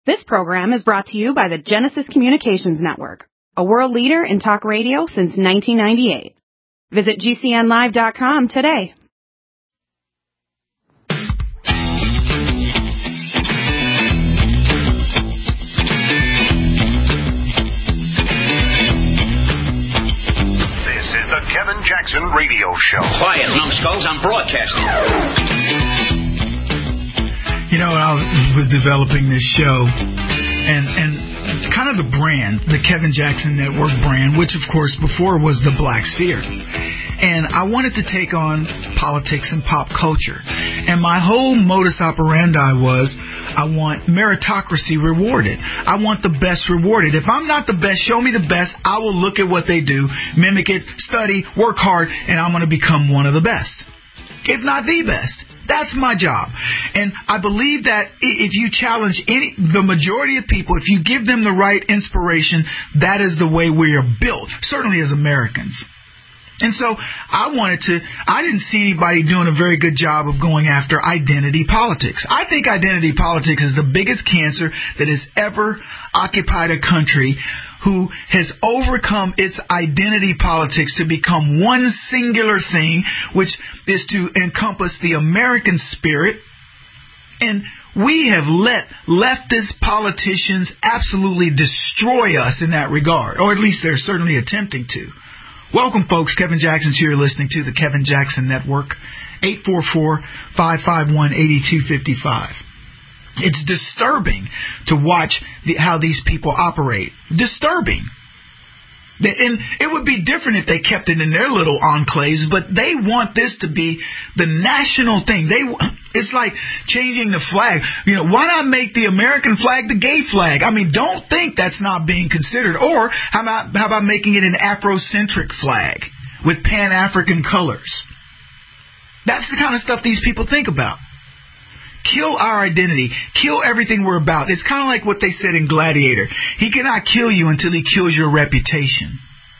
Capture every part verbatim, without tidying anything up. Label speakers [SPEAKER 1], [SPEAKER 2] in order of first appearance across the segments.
[SPEAKER 1] This program is brought to you by the Genesis Communications Network, a world leader in talk radio since nineteen ninety-eight. Visit G C N live dot com today.
[SPEAKER 2] This is the Kevin Jackson Radio Show.
[SPEAKER 3] Quiet, numbskulls, I'm broadcasting.
[SPEAKER 4] You know, I was developing this show, and and kind of the brand, the Kevin Jackson Network brand, which, of course, before was the Black Sphere. And I wanted to take on politics and pop culture. And my whole modus operandi was, I want meritocracy rewarded. I want the best rewarded. If I'm not the best, show me the best. I will look at what they do, mimic it, study, work hard, and I'm going to become one of the best, if not the best. That's my job. And I believe that if you challenge any, the majority of people, if you give them the right inspiration, that is the way we are built, certainly as Americans. And so I wanted to, I didn't see anybody doing a very good job of going after identity politics. I think identity politics is the biggest cancer that has ever occupied a country who has overcome its identity politics to become one singular thing, which is to encompass the American spirit. And we have let leftist politicians absolutely destroy us in that regard, or at least they're certainly attempting to. Welcome, folks. Kevin Jackson's here, listening to the Kevin Jackson Network, eight four four, five five one, eight two five five. It's disturbing to watch the, how these people operate. Disturbing. And it would be different if they kept it in their little enclaves, but they want this to be the national thing. They, it's like changing the flag. You know, why not make the American flag the gay flag? I mean, don't think that's not being considered. Or how about how about making it an Afrocentric flag with Pan-African colors? That's the kind of stuff these people think about. Kill our identity. Kill everything we're about. It's kind of like what they said in Gladiator. He cannot kill you until he kills your reputation.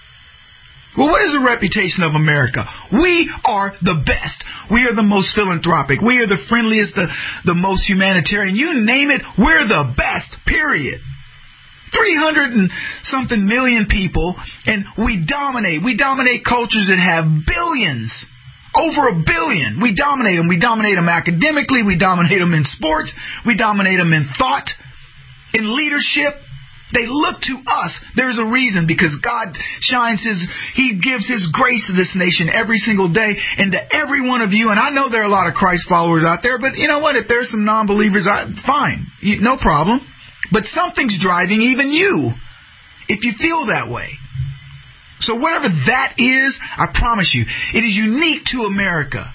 [SPEAKER 4] Well, what is the reputation of America? We are the best. We are the most philanthropic. We are the friendliest, the, the most humanitarian. You name it, we're the best, period. three hundred and something million people, and we dominate. We dominate cultures that have billions. Over a billion. We dominate them. We dominate them academically. We dominate them in sports. We dominate them in thought, in leadership. They look to us. There's a reason, because God shines His, He gives His grace to this nation every single day, and to every one of you. And I know there are a lot of Christ followers out there, but you know what? If there's some non-believers, fine. No problem. But something's driving even you, if you feel that way. So whatever that is, I promise you, it is unique to America.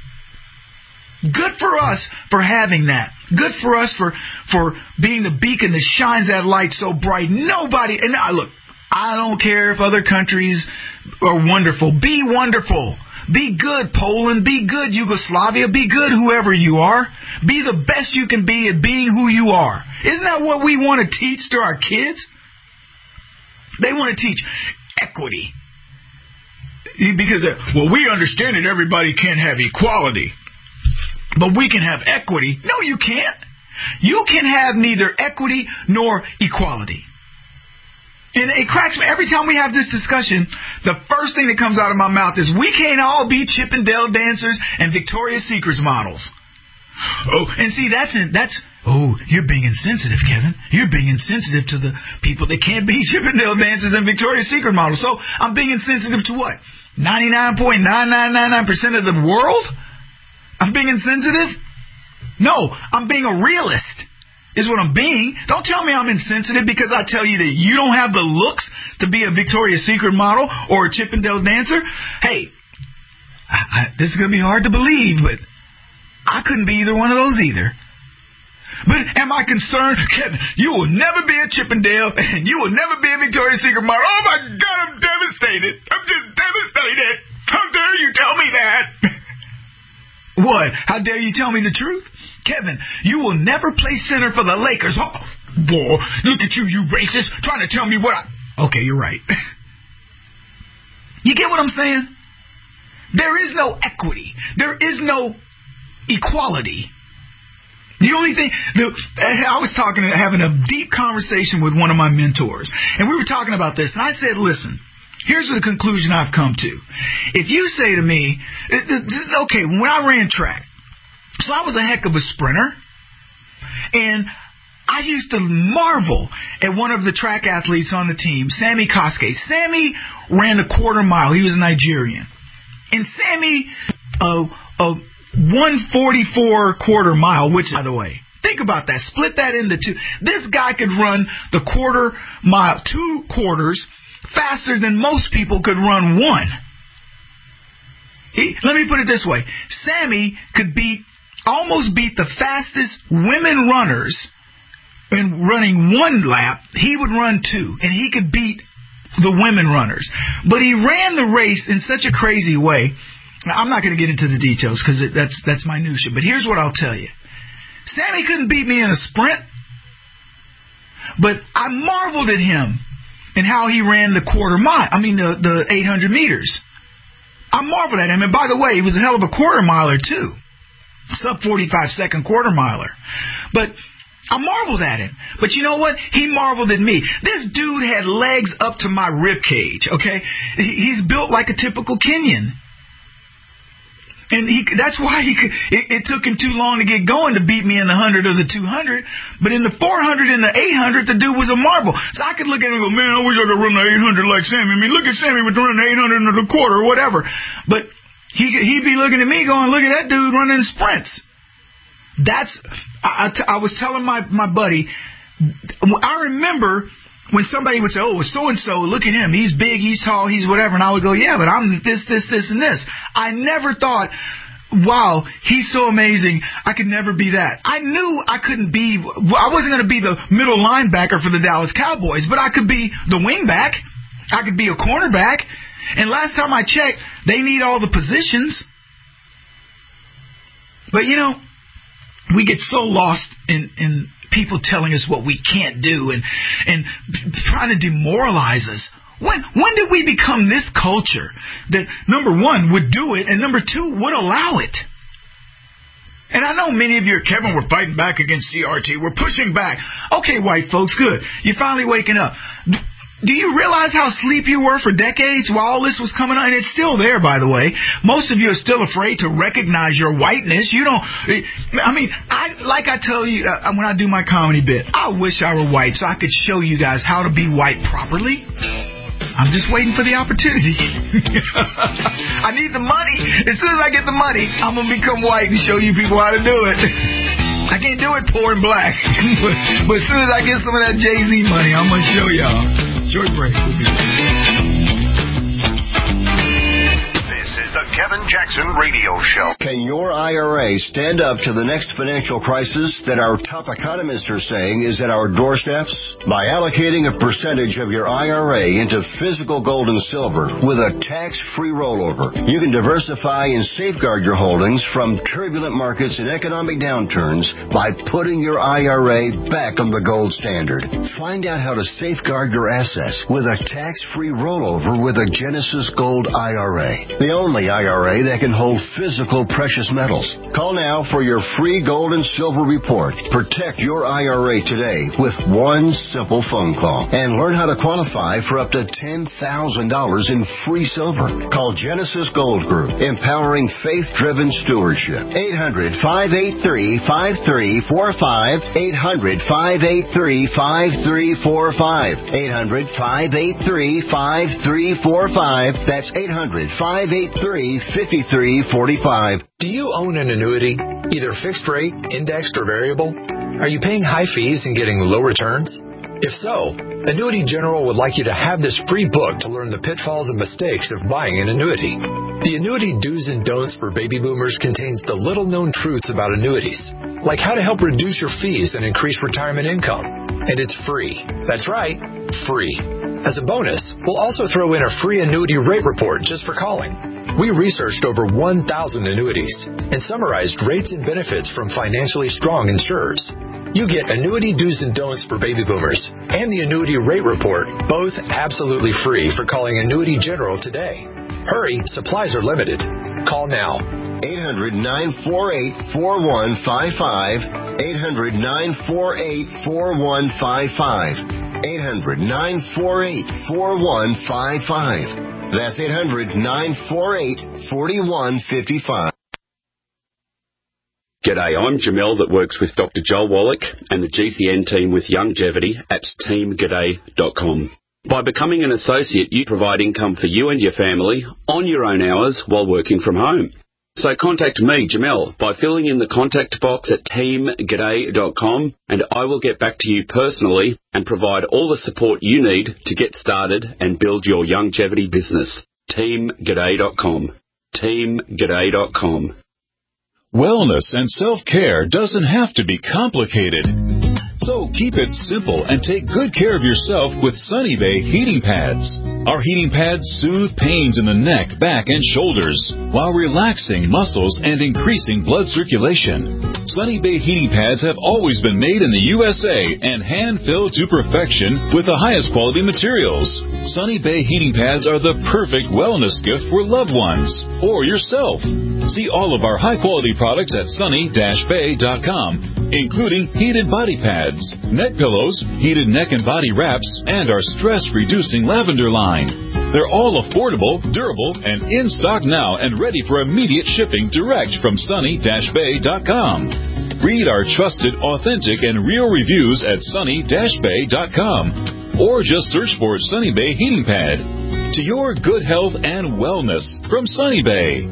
[SPEAKER 4] Good for us for having that. Good for us for, for being the beacon that shines that light so bright. Nobody, and I, look, I don't care if other countries are wonderful. Be wonderful. Be good, Poland. Be good, Yugoslavia. Be good, whoever you are. Be the best you can be at being who you are. Isn't that what we want to teach to our kids? They want to teach equity. Because, uh, well, we understand that everybody can't have equality, but we can have equity. No, you can't. You can have neither equity nor equality. And it cracks me every time we have this discussion. The first thing that comes out of my mouth is, we can't all be Chippendale dancers and Victoria's Secret models. Oh, and see, that's in, that's, oh, you're being insensitive, Kevin. You're being insensitive to the people that can't be Chippendale dancers and Victoria's Secret models. So I'm being insensitive to what? ninety-nine point nine nine nine nine percent of the world? I'm being insensitive? No, I'm being a realist, is what I'm being. Don't tell me I'm insensitive because I tell you that you don't have the looks to be a Victoria's Secret model or a Chippendale dancer. Hey, I, I, this is going to be hard to believe, but I couldn't be either one of those either. But am I concerned? Kevin, you will never be a Chippendale and you will never be a Victoria's Secret model. Oh my God, I'm devastated. I'm just devastated. How dare you tell me that? What? How dare you tell me the truth? Kevin, you will never play center for the Lakers. Oh, boy, look at you, you racist, trying to tell me what I... Okay, you're right. You get what I'm saying? There is no equity. There is no equality. The only thing, the, I was talking, having a deep conversation with one of my mentors, and we were talking about this, and I said, listen, here's the conclusion I've come to. If you say to me, okay, when I ran track, so I was a heck of a sprinter, and I used to marvel at one of the track athletes on the team, Sammy Koske. Sammy ran a quarter mile. He was Nigerian. And Sammy, uh, uh, one forty-four quarter mile, which, by the way, think about that. Split that into two. This guy could run the quarter mile, two quarters, faster than most people could run one. He, let me put it this way. Sammy could beat, almost beat the fastest women runners in running one lap. He would run two, and he could beat the women runners. But he ran the race in such a crazy way. Now, I'm not going to get into the details because that's that's minutia, but here's what I'll tell you. Sammy couldn't beat me in a sprint, but I marveled at him and how he ran the quarter mile, I mean the, the eight hundred meters. I marveled at him, and by the way, he was a hell of a quarter miler too. Sub forty-five second quarter miler. But I marveled at him. But you know what? He marveled at me. This dude had legs up to my rib cage, okay? He's built like a typical Kenyan. And he, that's why he could, it, it took him too long to get going to beat me in the one hundred or the two hundred. But in the four hundred and the eight hundred, the dude was a marvel. So I could look at him and go, man, I wish I could run the eight hundred like Sammy. I mean, look at Sammy with running the eight hundred and the quarter or whatever. But he, he'd be looking at me going, look at that dude running sprints. That's, I, I, I was telling my, my buddy, I remember when somebody would say, oh, so-and-so, look at him. He's big, he's tall, he's whatever. And I would go, yeah, but I'm this, this, this, and this. I never thought, wow, he's so amazing. I could never be that. I knew I couldn't be, I wasn't going to be the middle linebacker for the Dallas Cowboys, but I could be the wingback. I could be a cornerback. And last time I checked, they need all the positions. But, you know, we get so lost in, in people telling us what we can't do and and trying to demoralize us. When when did we become this culture that, number one, would do it, and number two, would allow it? And I know many of you are, Kevin, we're fighting back against C R T. We're pushing back. Okay, white folks, good. You're finally waking up. Do you realize how asleep you were for decades while all this was coming on? And it's still there, by the way. Most of you are still afraid to recognize your whiteness. You don't, I mean, I like I tell you uh, when I do my comedy bit, I wish I were white so I could show you guys how to be white properly. I'm just waiting for the opportunity. I need the money. As soon as I get the money, I'm going to become white and show you people how to do it. I can't do it poor and black. but, but as soon as I get some of that Jay-Z money, I'm going to show y'all. Short break. We'll be right back.
[SPEAKER 2] The Kevin Jackson Radio Show.
[SPEAKER 5] Can your I R A stand up to the next financial crisis that our top economists are saying is at our doorsteps? By allocating a percentage of your I R A into physical gold and silver with a tax-free rollover, you can diversify and safeguard your holdings from turbulent markets and economic downturns by putting your I R A back on the gold standard. Find out how to safeguard your assets with a tax-free rollover with a Genesis Gold I R A. The only I R A that can hold physical precious metals. Call now for your free gold and silver report. Protect your I R A today with one simple phone call and learn how to qualify for up to ten thousand dollars in free silver. Call Genesis Gold Group, empowering faith-driven stewardship. eight hundred, five eight three, five three four five. eight hundred, five eight three, five three four five. eight hundred, five eight three, five three four five. That's eight hundred, five eight three, five three four five.
[SPEAKER 6] Do you own an annuity, either fixed rate, indexed, or variable? Are you paying high fees and getting low returns? If so, Annuity General would like you to have this free book to learn the pitfalls and mistakes of buying an annuity. The Annuity Do's and Don'ts for Baby Boomers contains the little-known truths about annuities, like how to help reduce your fees and increase retirement income. And it's free. That's right, free. As a bonus, we'll also throw in a free annuity rate report just for calling. We researched over one thousand annuities and summarized rates and benefits from financially strong insurers. You get Annuity Do's and Don'ts for Baby Boomers and the Annuity Rate Report, both absolutely free for calling Annuity General today. Hurry, supplies are limited. Call now.
[SPEAKER 5] eight hundred, nine four eight, four one five five. eight hundred, nine four eight, four one five five. eight hundred, nine four eight, four one five five. That's eight hundred, nine four eight, four one five five.
[SPEAKER 7] G'day, I'm Jamel that works with Doctor Joel Wallach and the G C N team with Longevity at team g'day dot com. By becoming an associate, you provide income for you and your family on your own hours while working from home. So contact me, Jamel, by filling in the contact box at team g'day dot com, and I will get back to you personally and provide all the support you need to get started and build your longevity business. team g'day dot com. team g'day dot com.
[SPEAKER 8] Wellness and self-care doesn't have to be complicated. So keep it simple and take good care of yourself with Sunny Bay heating pads. Our heating pads soothe pains in the neck, back, and shoulders while relaxing muscles and increasing blood circulation. Sunny Bay heating pads have always been made in the U S A and hand-filled to perfection with the highest quality materials. Sunny Bay heating pads are the perfect wellness gift for loved ones or yourself. See all of our high-quality products at sunny dash bay dot com, including heated body pads, neck pillows, heated neck and body wraps, and our stress-reducing lavender line. They're all affordable, durable, and in stock now and ready for immediate shipping direct from sunny dash bay dot com. Read our trusted, authentic, and real reviews at sunny dash bay dot com, or just search for Sunny Bay Heating Pad. To your good health and wellness from Sunny Bay.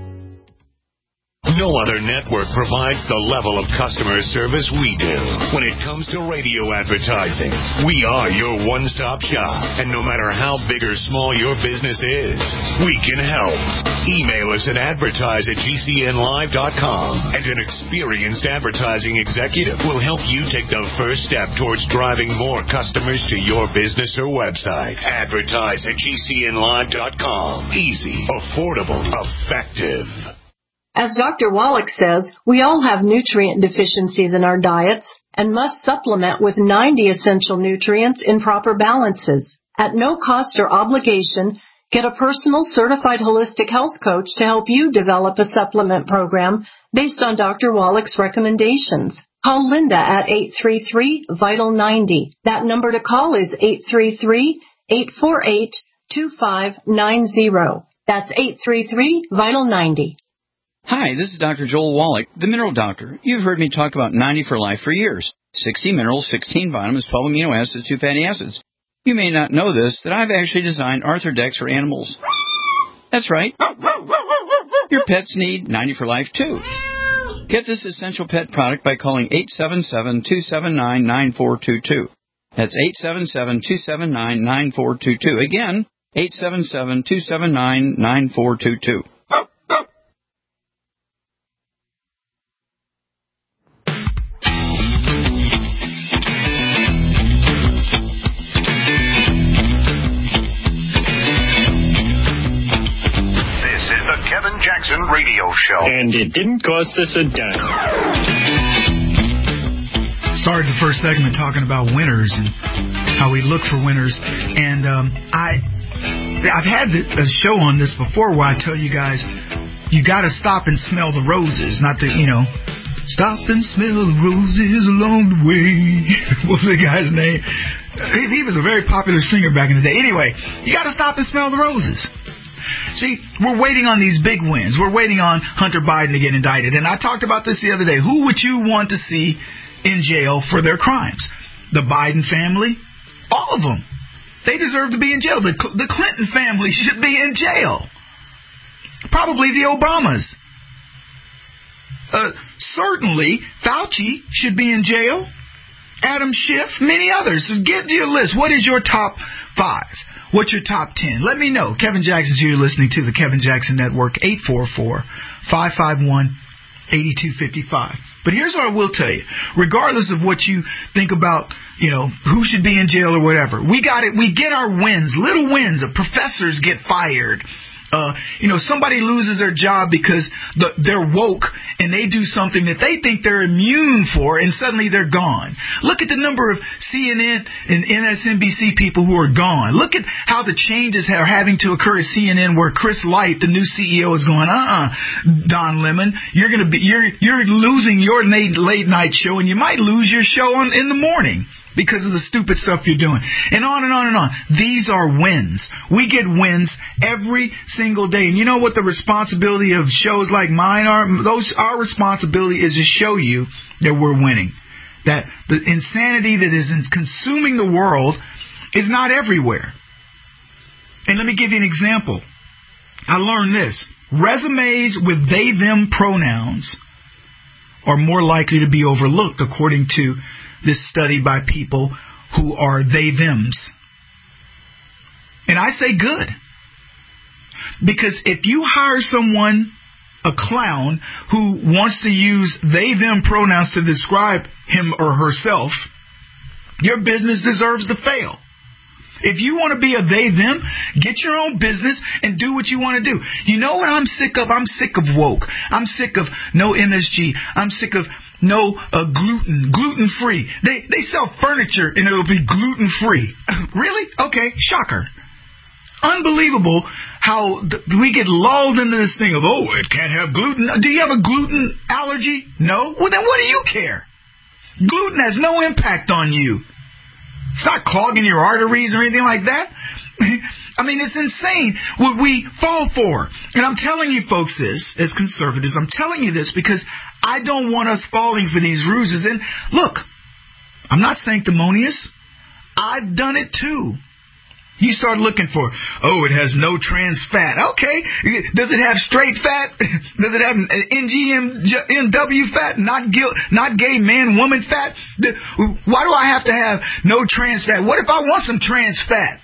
[SPEAKER 2] No other network provides the level of customer service we do when it comes to radio advertising. We are your one-stop shop, and no matter how big or small your business is, we can help. Email us at advertise at g c n live dot com, and an experienced advertising executive will help you take the first step towards driving more customers to your business or website. Advertise at g c n live dot com. Easy, affordable, effective.
[SPEAKER 9] As Doctor Wallach says, we all have nutrient deficiencies in our diets and must supplement with ninety essential nutrients in proper balances. At no cost or obligation, get a personal certified holistic health coach to help you develop a supplement program based on Doctor Wallach's recommendations. Call Linda at eight three three, vital ninety. That number to call is eight three three, eight four eight, two five nine zero. That's eight three three, vital ninety.
[SPEAKER 10] Hi, this is Doctor Joel Wallach, the Mineral Doctor. You've heard me talk about ninety for Life for years. sixty minerals, sixteen vitamins, twelve amino acids, two fatty acids. You may not know this, that I've actually designed Arthrodex for animals. That's right. Your pets need ninety for Life, too. Get this essential pet product by calling eight seven seven, two seven nine, nine four two two. That's eight seven seven, two seven nine, nine four two two. Again, eight seven seven, two seven nine, nine four two two.
[SPEAKER 2] Kevin Jackson Radio Show.
[SPEAKER 11] And it didn't cost us a dime.
[SPEAKER 4] Started the first segment talking about winners and how we look for winners. And um, I, I've had a show on this before where I tell you guys, you got to stop and smell the roses. Not to, you know, stop and smell the roses along the way. What was the guy's name? He was a very popular singer back in the day. Anyway, you got to stop and smell the roses. See, we're waiting on these big wins. We're waiting on Hunter Biden to get indicted. And I talked about this the other day. Who would you want to see in jail for their crimes? The Biden family? All of them. They deserve to be in jail. The, the Clinton family should be in jail. Probably the Obamas. Uh, certainly, Fauci should be in jail. Adam Schiff, many others. So get your list. What is your top five? What's your top ten? Let me know. Kevin Jackson's here. You're listening to the Kevin Jackson Network, eight four four, five five one, eight two five five. But here's what I will tell you. Regardless of what you think about, you know, who should be in jail or whatever, we got it. We get our wins, little wins. Of professors get fired. uh, you know, somebody loses their job because the, they're woke and they do something that they think they're immune for, and suddenly they're gone. Look at the number of C N N and M S N B C people who are gone. Look at how the changes are having to occur at C N N, where Chris Light, the new C E O, is going, uh-uh, Don Lemon, you're going to be, you're, you're losing your late, late night show, and you might lose your show on, in the morning because of the stupid stuff you're doing. And on and on and on. These are wins. We get wins every single day. And you know what the responsibility of shows like mine are? Those, our responsibility is to show you that we're winning. That the insanity that is consuming the world is not everywhere. And let me give you an example. I learned this. Resumes with they, them pronouns are more likely to be overlooked, according to this study by people who are they, thems. And I say good. Because if you hire someone, a clown, who wants to use they, them pronouns to describe him or herself, your business deserves to fail. If you want to be a they, them, get your own business and do what you want to do. You know what I'm sick of? I'm sick of woke. I'm sick of no M S G. I'm sick of no uh, gluten, gluten-free. They they sell furniture and it'll be gluten-free. Really? Okay, shocker. Unbelievable how th- we get lulled into this thing of, oh, it can't have gluten. Do you have a gluten allergy? No? Well, then what do you care? Gluten has no impact on you. It's not clogging your arteries or anything like that. I mean, it's insane what we fall for. And I'm telling you folks this, as conservatives, I'm telling you this because I don't want us falling for these ruses. And look, I'm not sanctimonious. I've done it too. You start looking for, oh, it has no trans fat. Okay. Does it have straight fat? Does it have N G M W fat? Not guilt, not gay man, woman fat? Why do I have to have no trans fat? What if I want some trans fat?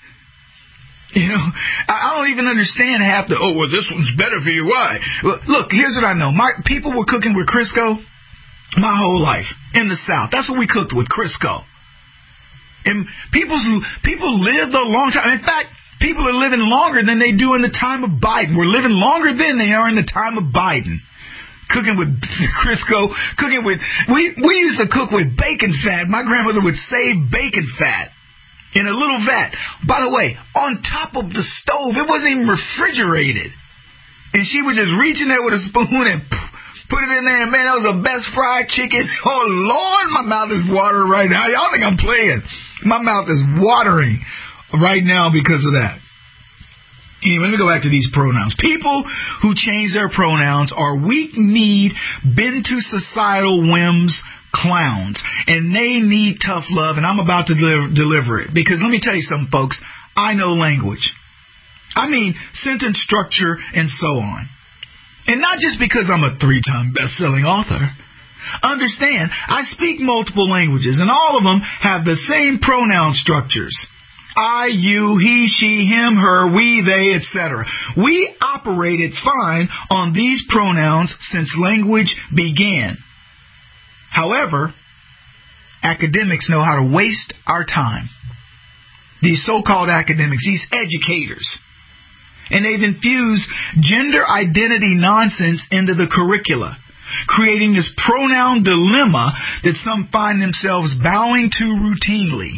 [SPEAKER 4] You know, I don't even understand half the, oh, well, this one's better for you. Why? Well, look, here's what I know. My people were cooking with Crisco my whole life in the South. That's what we cooked with, Crisco. And people, people lived a long time. In fact, people are living longer than they do in the time of Biden. We're living longer than they are in the time of Biden. Cooking with Crisco, cooking with, we, we used to cook with bacon fat. My grandmother would save bacon fat in a little vat. By the way, on top of the stove, it wasn't even refrigerated. And she would just reach in there with a spoon and put it in there, and man, that was the best fried chicken. Oh, Lord, my mouth is watering right now. Y'all think I'm playing. My mouth is watering right now because of that. Anyway, let me go back to these pronouns. People who change their pronouns are weak-kneed, bend-to-societal whims clowns, and they need tough love, and I'm about to deliver, deliver it. Because let me tell you something, folks. I know language. I mean, sentence structure and so on. And not just because I'm a three-time best-selling author. Understand, I speak multiple languages, and all of them have the same pronoun structures. I, you, he, she, him, her, we, they, et cetera. We operated fine on these pronouns since language began. However, academics know how to waste our time. These so-called academics, these educators. And they've infused gender identity nonsense into the curricula, creating this pronoun dilemma that some find themselves bowing to routinely.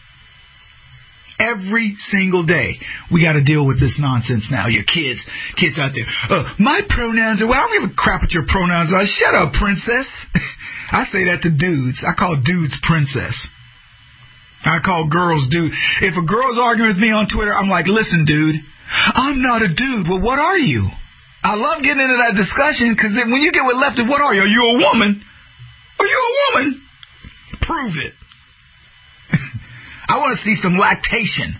[SPEAKER 4] Every single day, we got to deal with this nonsense now. Your kids, kids out there. Uh, my pronouns are, well, I don't give a crap what your pronouns are. Shut up, princess. I say that to dudes. I call dudes princess. I call girls dude. If a girl's arguing with me on Twitter, I'm like, listen, dude, I'm not a dude. Well, what are you? I love getting into that discussion because when you get with lefty, what are you? Are you a woman? Are you a woman? Prove it. I want to see some lactation.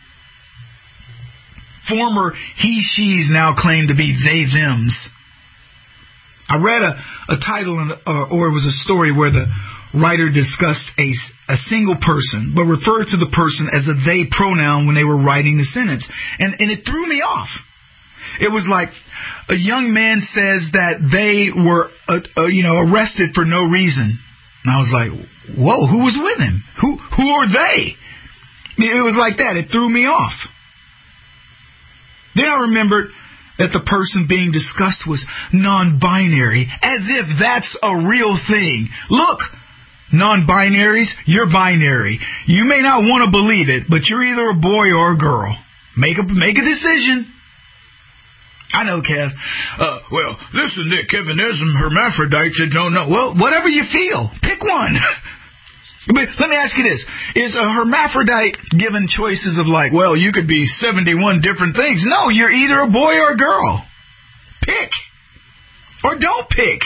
[SPEAKER 4] Former he, she's now claim to be they, thems. I read a, a title in, uh, or it was a story where the writer discussed a, a single person, but referred to the person as a they pronoun when they were writing the sentence. And, and it threw me off. It was like a young man says that they were, uh, uh, you know, arrested for no reason. And I was like, whoa, who was with him? Who, who are they? It was like that. It threw me off. Then I remembered that the person being discussed was non-binary, as if that's a real thing. Look, non-binaries, you're binary. You may not want to believe it, but you're either a boy or a girl. Make a, make a decision. I know, Kev. Uh, well, listen, Nick, Kevin, there's some hermaphrodites that don't know. Well, whatever you feel, pick one. But let me ask you this. Is a hermaphrodite given choices of like, well, you could be seventy-one different things? No, you're either a boy or a girl. Pick. Or don't pick.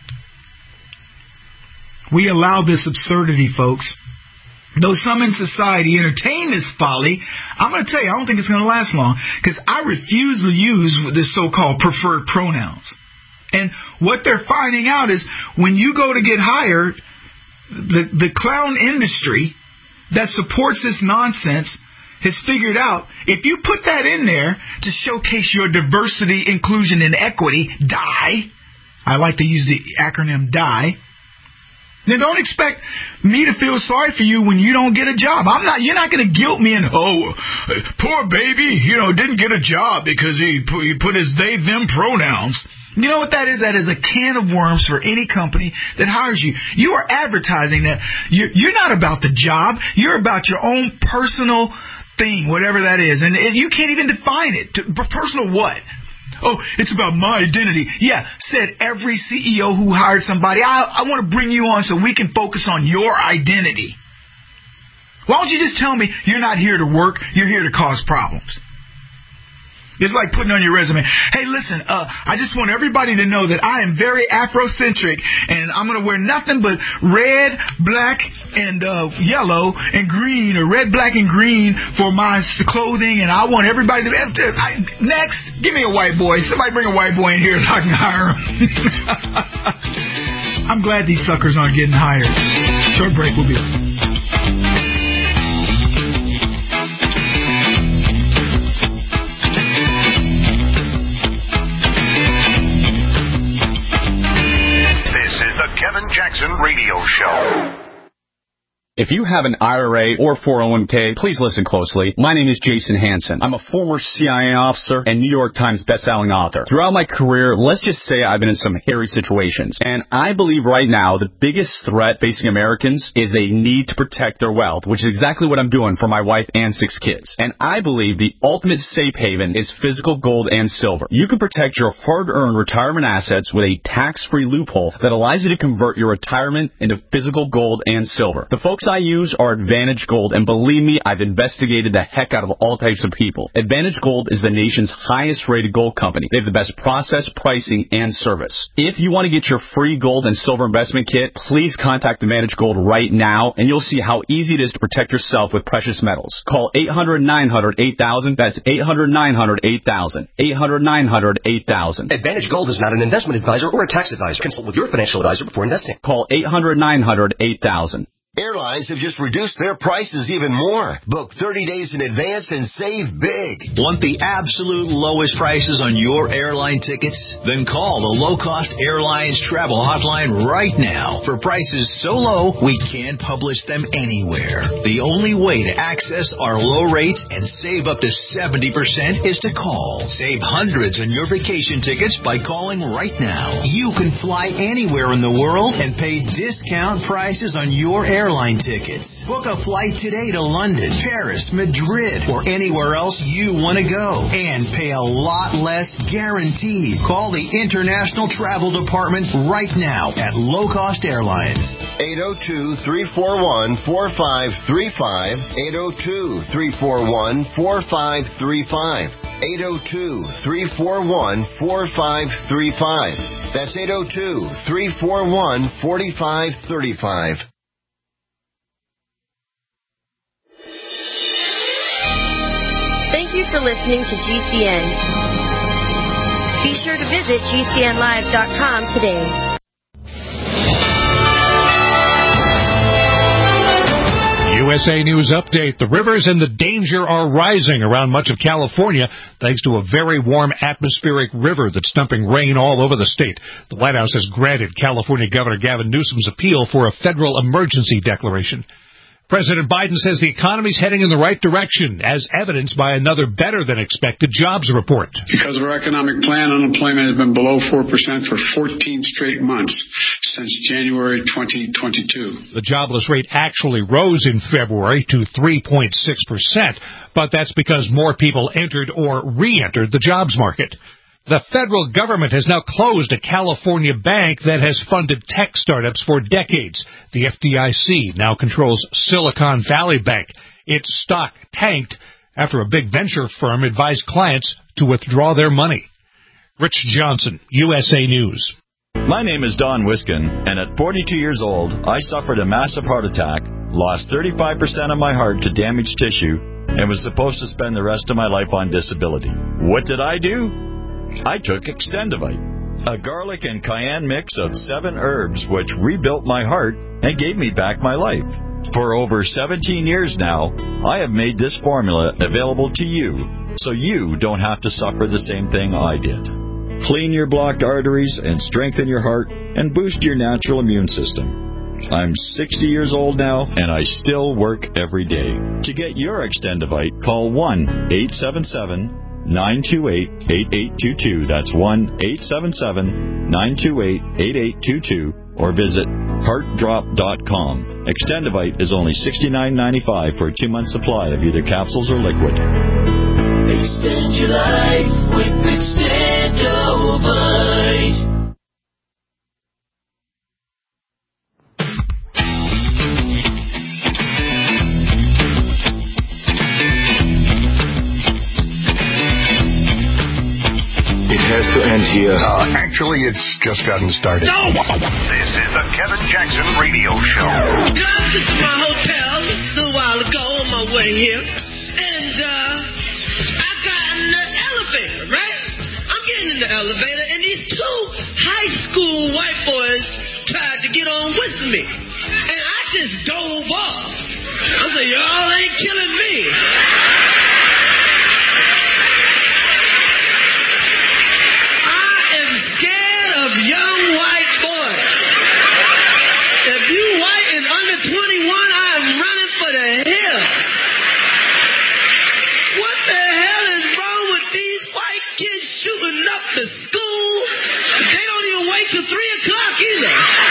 [SPEAKER 4] We allow this absurdity, folks. Though some in society entertain this folly, I'm going to tell you, I don't think it's going to last long, because I refuse to use this so-called preferred pronouns. And what they're finding out is when you go to get hired, the, the clown industry that supports this nonsense has figured out if you put that in there to showcase your diversity, inclusion, and equity, D I E, I like to use the acronym D I E, then don't expect me to feel sorry for you when you don't get a job. I'm not. You're not going to guilt me and, oh, poor baby, you know, didn't get a job because he put, he put his they, them pronouns. You know what that is? That is a can of worms for any company that hires you. You are advertising that you're, you're not about the job. You're about your own personal thing, whatever that is. And you can't even define it. Personal what? Oh, it's about my identity. Yeah, said every C E O who hired somebody, I, I want to bring you on so we can focus on your identity. Why don't you just tell me you're not here to work, you're here to cause problems? It's like putting on your resume, hey, listen, uh, I just want everybody to know that I am very Afrocentric, and I'm going to wear nothing but red, black, and uh, yellow, and green, or red, black, and green for my clothing, and I want everybody to... I, next, give me a white boy. Somebody bring a white boy in here so I can hire him. I'm glad these suckers aren't getting hired. Short break, we'll be right.
[SPEAKER 2] Kevin Jackson Radio Show.
[SPEAKER 12] If you have an I R A or four oh one k, please listen closely. My name is Jason Hansen. I'm a former C I A officer and New York Times bestselling author. Throughout my career, let's just say I've been in some hairy situations. And I believe right now the biggest threat facing Americans is a need to protect their wealth, which is exactly what I'm doing for my wife and six kids. And I believe the ultimate safe haven is physical gold and silver. You can protect your hard-earned retirement assets with a tax-free loophole that allows you to convert your retirement into physical gold and silver. The folks I use are Advantage Gold, and believe me, I've investigated the heck out of all types of people. Advantage Gold is the nation's highest-rated gold company. They have the best process, pricing, and service. If you want to get your free gold and silver investment kit, please contact Advantage Gold right now, and you'll see how easy it is to protect yourself with precious metals. Call eight hundred, nine hundred, eight thousand. That's eight hundred, nine hundred, eight thousand. eight hundred, nine hundred, eight thousand.
[SPEAKER 13] Advantage Gold is not an investment advisor or a tax advisor. Consult with your financial advisor before investing.
[SPEAKER 12] Call eight hundred, nine hundred, eight thousand.
[SPEAKER 5] Airlines have just reduced their prices even more. Book thirty days in advance and save big.
[SPEAKER 14] Want the absolute lowest prices on your airline tickets? Then call the Low Cost Airlines Travel Hotline right now. For prices so low, we can't publish them anywhere. The only way to access our low rates and save up to seventy percent is to call. Save hundreds on your vacation tickets by calling right now. You can fly anywhere in the world and pay discount prices on your airline airline tickets. Book a flight today to London, Paris, Madrid, or anywhere else you want to go and pay a lot less guaranteed. Call the International Travel Department right now at Low Cost Airlines.
[SPEAKER 5] eight oh two, three four one, four five three five. eight oh two, three four one, four five three five. eight oh two, three four one, four five three five. That's eight oh two, three four one, four five three five.
[SPEAKER 15] Thank you for listening to G C N. Be sure to visit G C N live dot com today.
[SPEAKER 16] U S A News Update. The rivers and the danger are rising around much of California thanks to a very warm atmospheric river that's dumping rain all over the state. The White House has granted California Governor Gavin Newsom's appeal for a federal emergency declaration. President Biden says the economy's heading in the right direction, as evidenced by another better-than-expected jobs report.
[SPEAKER 17] Because of our economic plan, unemployment has been below four percent for fourteen straight months since January twenty twenty-two.
[SPEAKER 16] The jobless rate actually rose in February to three point six percent, but that's because more people entered or re-entered the jobs market. The federal government has now closed a California bank that has funded tech startups for decades. The F D I C now controls Silicon Valley Bank. Its stock tanked after a big venture firm advised clients to withdraw their money. Rich Johnson, U S A News.
[SPEAKER 18] My name is Don Wiskin, and at forty-two years old, I suffered a massive heart attack, lost thirty-five percent of my heart to damaged tissue, and was supposed to spend the rest of my life on disability. What did I do? I took Extendivite, a garlic and cayenne mix of seven herbs which rebuilt my heart and gave me back my life. For over seventeen years now, I have made this formula available to you, so you don't have to suffer the same thing I did. Clean your blocked arteries and strengthen your heart and boost your natural immune system. I'm sixty years old now, and I still work every day. To get your Extendivite, call one eight seven seven, nine two eight, eight eight two two. That's one eight seven seven, nine two eight, eight eight two two, or visit heart drop dot com. Extendivite is only sixty-nine ninety-five for a two-month supply of either capsules or liquid.
[SPEAKER 19] Extend your life with Extendivite.
[SPEAKER 5] Has to end here. Uh, actually, it's just gotten started.
[SPEAKER 2] No! This is the Kevin Jackson Radio Show.
[SPEAKER 19] Got to my hotel a little while ago on my way here, and uh, I got in the elevator, right? I'm getting in the elevator, and these two high school white boys tried to get on with me, and I just dove off. I said, y'all ain't killing me. Young white boy. If you white and under twenty-one, I am running for the hill. What the hell is wrong with these white kids shooting up the school? They don't even wait till three o'clock either.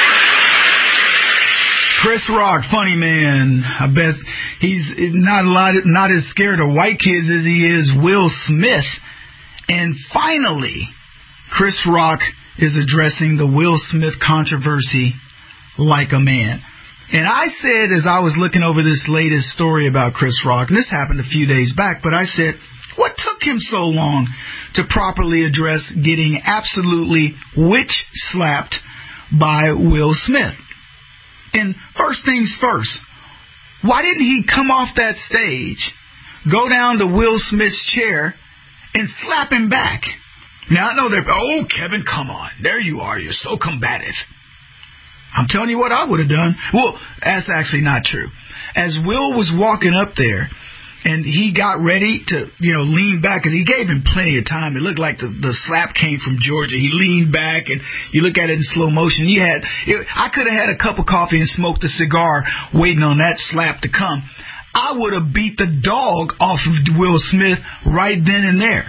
[SPEAKER 4] Chris Rock, funny man. I bet he's not a lot, not as scared of white kids as he is Will Smith. And finally, Chris Rock is addressing the Will Smith controversy like a man. And I said, as I was looking over this latest story about Chris Rock, and this happened a few days back, but I said, what took him so long to properly address getting absolutely witch slapped by Will Smith? And first things first, why didn't he come off that stage, go down to Will Smith's chair, and slap him back? Now, I know they're, oh, Kevin, come on. There you are. You're so combative. I'm telling you what I would have done. Well, that's actually not true. As Will was walking up there, and he got ready to, you know, lean back, because he gave him plenty of time. It looked like the, the slap came from Georgia. He leaned back, and you look at it in slow motion. You had, it, I could have had a cup of coffee and smoked a cigar waiting on that slap to come. I would have beat the dog off of Will Smith right then and there.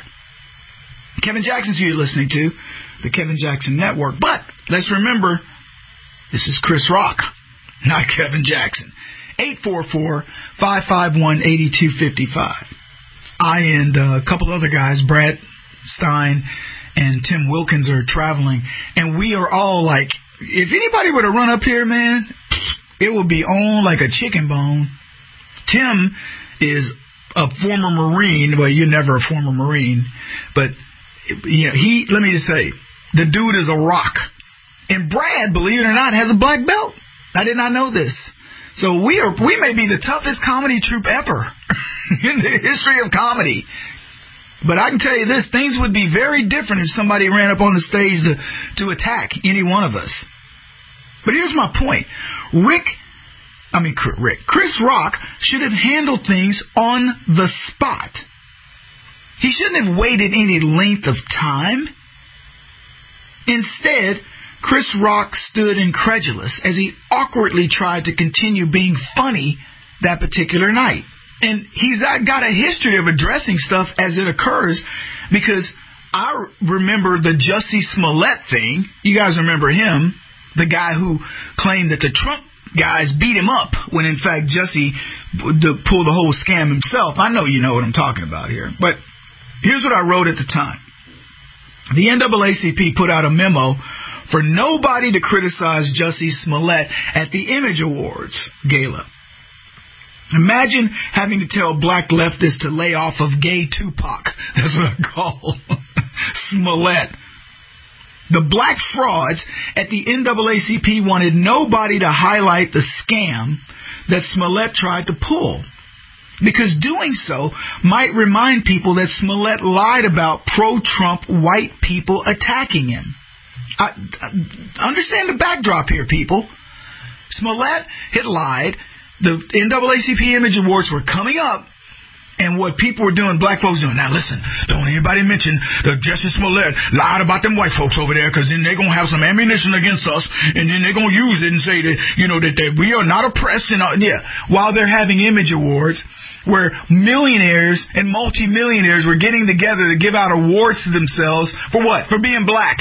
[SPEAKER 4] Kevin Jackson's who you're listening to, the Kevin Jackson Network. But let's remember, this is Chris Rock, not Kevin Jackson. eight four four, five five one, eight two five five. I and uh, a couple other guys, Brad Stein and Tim Wilkins, are traveling, and we are all like, if anybody were to run up here, man, it would be on like a chicken bone. Tim is a former Marine. Well, you're never a former Marine, but you know, he, let me just say, the dude is a rock. And Brad, believe it or not, has a black belt. I did not know this. So we are, we may be the toughest comedy troupe ever in the history of comedy. But I can tell you this, things would be very different if somebody ran up on the stage to, to attack any one of us. But here's my point. Rick, I mean, Rick, Chris Rock should have handled things on the spot. He shouldn't have waited any length of time. Instead, Chris Rock stood incredulous as he awkwardly tried to continue being funny that particular night. And he's got a history of addressing stuff as it occurs, because I remember the Jussie Smollett thing. You guys remember him, the guy who claimed that the Trump guys beat him up when, in fact, Jussie pulled the whole scam himself. I know you know what I'm talking about here. But here's what I wrote at the time. The N double A C P put out a memo for nobody to criticize Jussie Smollett at the Image Awards gala. Imagine having to tell black leftists to lay off of gay Tupac. That's what I call Smollett. The black frauds at the N double A C P wanted nobody to highlight the scam that Smollett tried to pull, because doing so might remind people that Smollett lied about pro-Trump white people attacking him. I, I, understand the backdrop here, people. Smollett had lied. The N double A C P Image Awards were coming up, and what people were doing, black folks doing. Now listen, don't anybody mention that Jussie Smollett lied about them white folks over there, because then they're going to have some ammunition against us, and then they're going to use it and say that, you know, that, that we are not oppressed. And all, yeah, while they're having Image Awards, where millionaires and multimillionaires were getting together to give out awards to themselves for what? For being black.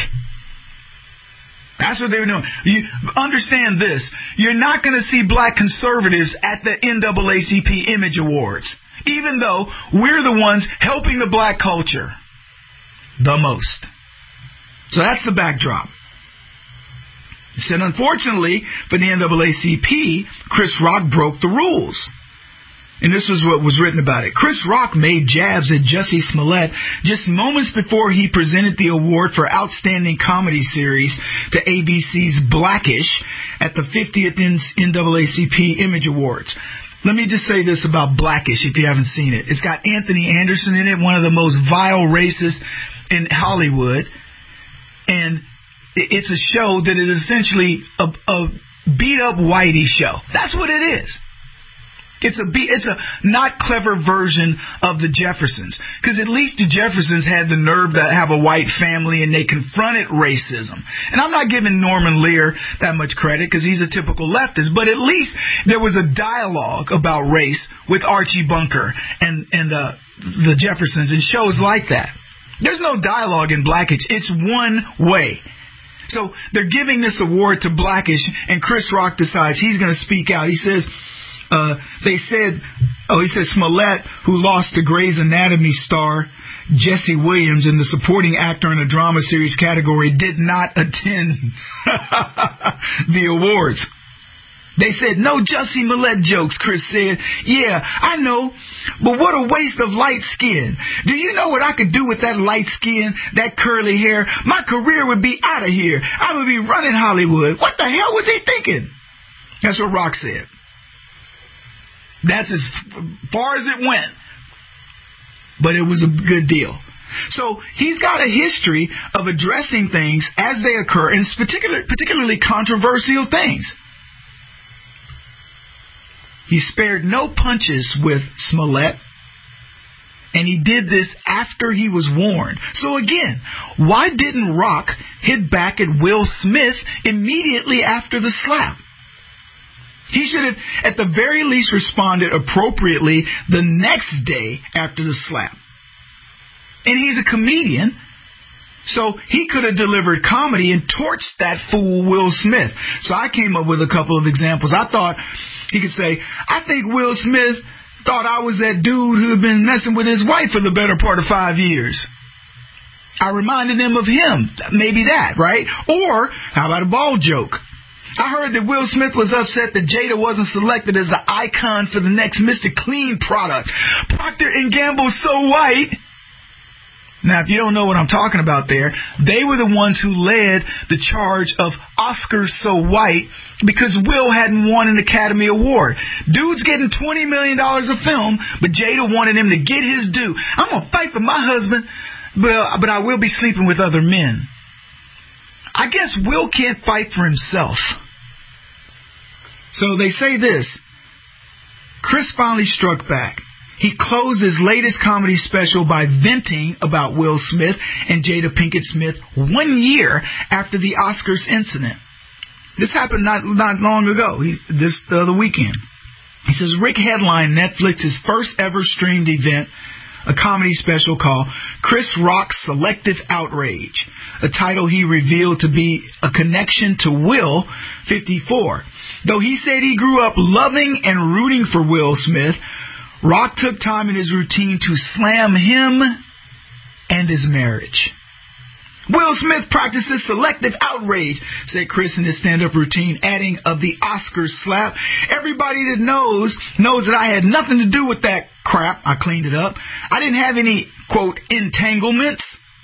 [SPEAKER 4] That's what they were doing. You understand this. You're not going to see black conservatives at the N double A C P Image Awards, even though we're the ones helping the black culture the most. So that's the backdrop. He said, unfortunately, for the N double A C P, Chris Rock broke the rules. And this was what was written about it. Chris Rock made jabs at Jussie Smollett just moments before he presented the award for Outstanding Comedy Series to A B C's Blackish at the fiftieth N double A C P Image Awards. Let me just say this about Blackish if you haven't seen it. It's got Anthony Anderson in it, one of the most vile racists in Hollywood. And it's a show that is essentially a, a beat-up whitey show. That's what it is. It's a it's a not clever version of the Jeffersons, because at least the Jeffersons had the nerve to have a white family and they confronted racism. And I'm not giving Norman Lear that much credit because he's a typical leftist, but at least there was a dialogue about race with Archie Bunker and and uh, the Jeffersons and shows like that. There's no dialogue in Blackish. It's one way. So they're giving this award to Blackish, and Chris Rock decides he's going to speak out. He says. Uh, they said, oh, he said Smollett, who lost to Grey's Anatomy star Jesse Williams in the supporting actor in a drama series category, did not attend the awards. They said, no Jussie Smollett jokes, Chris said. Yeah, I know, but what a waste of light skin. Do you know what I could do with that light skin, that curly hair? My career would be out of here. I would be running Hollywood. What the hell was he thinking? That's what Rock said. That's as far as it went. But it was a good deal. So he's got a history of addressing things as they occur, and particular, particularly controversial things. He spared no punches with Smollett, and he did this after he was warned. So again, why didn't Rock hit back at Will Smith immediately after the slap? He should have, at the very least, responded appropriately the next day after the slap. And he's a comedian, so he could have delivered comedy and torched that fool Will Smith. So I came up with a couple of examples. I thought he could say, I think Will Smith thought I was that dude who had been messing with his wife for the better part of five years. I reminded him of him. Maybe that, right? Or, how about a ball joke? I heard that Will Smith was upset that Jada wasn't selected as the icon for the next Mister Clean product. Procter and Gamble's So White. Now, if you don't know what I'm talking about there, they were the ones who led the charge of Oscars So White because Will hadn't won an Academy Award. Dude's getting twenty million dollars a film, but Jada wanted him to get his due. I'm going to fight for my husband, but, but I will be sleeping with other men. I guess Will can't fight for himself. So they say this. Chris finally struck back. He closed his latest comedy special by venting about Will Smith and Jada Pinkett Smith one year after the Oscars incident. This happened not not long ago. He's this the other weekend. He says, Rick headlined Netflix's first ever streamed event, a comedy special called Chris Rock's Selective Outrage, a title he revealed to be a connection to Will, fifty-four. Though he said he grew up loving and rooting for Will Smith, Rock took time in his routine to slam him and his marriage. Will Smith practices selective outrage, said Chris in his stand-up routine, adding of the Oscar slap. Everybody that knows, knows that I had nothing to do with that crap. I cleaned it up. I didn't have any, quote, entanglements.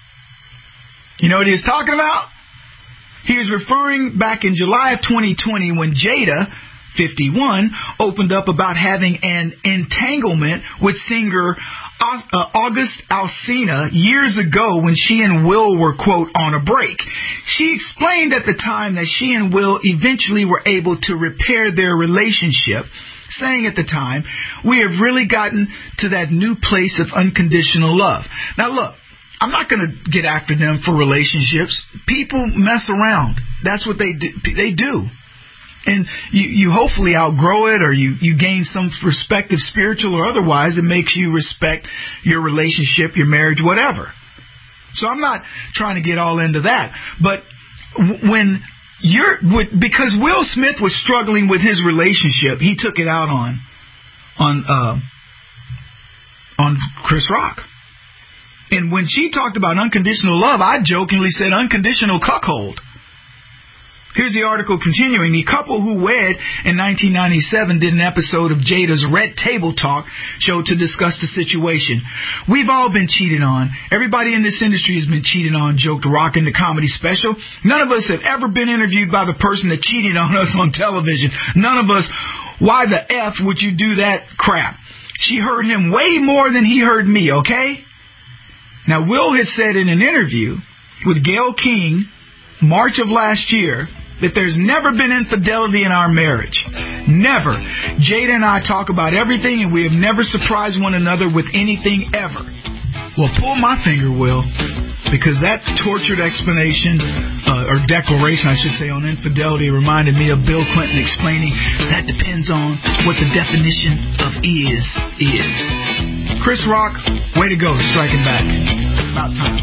[SPEAKER 4] You know what he was talking about? He was referring back in July of twenty twenty when Jada, fifty-one, opened up about having an entanglement with singer August Alsina years ago when she and Will were, quote, on a break. She explained at the time that she and Will eventually were able to repair their relationship, saying at the time, we have really gotten to that new place of unconditional love. Now look, I'm not going to get after them for relationships. People mess around. That's what they do. They do. And you, you hopefully outgrow it, or you, you gain some perspective, spiritual or otherwise. It makes you respect your relationship, your marriage, whatever. So I'm not trying to get all into that. But when you're, because Will Smith was struggling with his relationship, he took it out on, on, uh, on Chris Rock. And when she talked about unconditional love, I jokingly said unconditional cuckold. Here's the article continuing. The couple who wed in nineteen ninety-seven did an episode of Jada's Red Table Talk show to discuss the situation. We've all been cheated on. Everybody in this industry has been cheated on, joked Rock in the comedy special. None of us have ever been interviewed by the person that cheated on us on television. None of us. Why the F would you do that crap? She heard him way more than he heard me, okay? Now, Will had said in an interview with Gayle King, March of last year, that there's never been infidelity in our marriage. Never. Jada and I talk about everything, and we have never surprised one another with anything ever. Well, pull my finger, Will, because that tortured explanation, uh, or declaration, I should say, on infidelity reminded me of Bill Clinton explaining that depends on what the definition of is, is. Chris Rock, way to go, striking back. About time.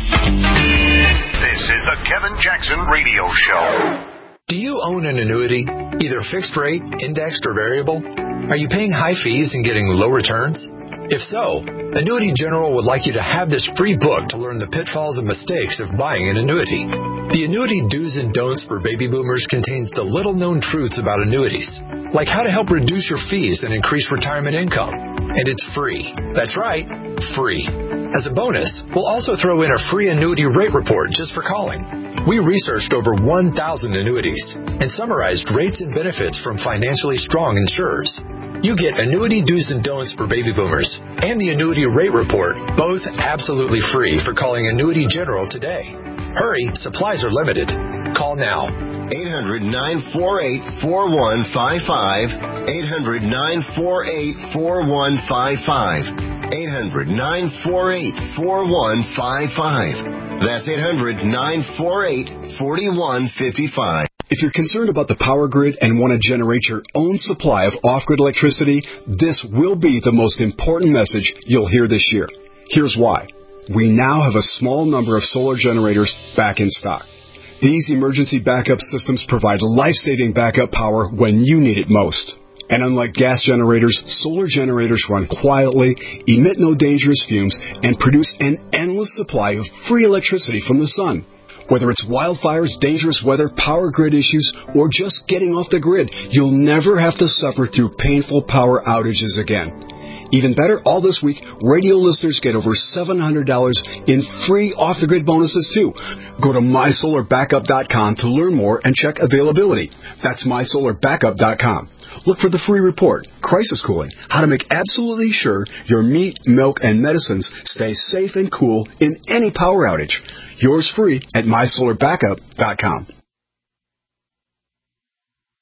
[SPEAKER 2] This is the Kevin Jackson Radio Show.
[SPEAKER 6] Do you own an annuity, either fixed rate, indexed, or variable? Are you paying high fees and getting low returns? If so, Annuity General would like you to have this free book to learn the pitfalls and mistakes of buying an annuity. The Annuity Do's and Don'ts for Baby Boomers contains the little-known truths about annuities, like how to help reduce your fees and increase retirement income. And it's free. That's right, free. As a bonus, we'll also throw in a free annuity rate report just for calling. We researched over one thousand annuities and summarized rates and benefits from financially strong insurers. You get Annuity Do's and Don'ts for Baby Boomers and the Annuity Rate Report, both absolutely free for calling Annuity General today. Hurry, supplies are limited. Call now.
[SPEAKER 5] eight hundred, nine four eight, four one five five. eight hundred, nine four eight, four one five five. eight hundred, nine four eight, four one five five. That's eight hundred, nine four eight, four one five five.
[SPEAKER 20] If you're concerned about the power grid and want to generate your own supply of off-grid electricity, this will be the most important message you'll hear this year. Here's why. We now have a small number of solar generators back in stock. These emergency backup systems provide life-saving backup power when you need it most. And unlike gas generators, solar generators run quietly, emit no dangerous fumes, and produce an endless supply of free electricity from the sun. Whether it's wildfires, dangerous weather, power grid issues, or just getting off the grid, you'll never have to suffer through painful power outages again. Even better, all this week, radio listeners get over seven hundred dollars in free off-the-grid bonuses, too. Go to my solar backup dot com to learn more and check availability. That's my solar backup dot com. Look for the free report, Crisis Cooling, how to make absolutely sure your meat, milk, and medicines stay safe and cool in any power outage. Yours free at my solar backup dot com.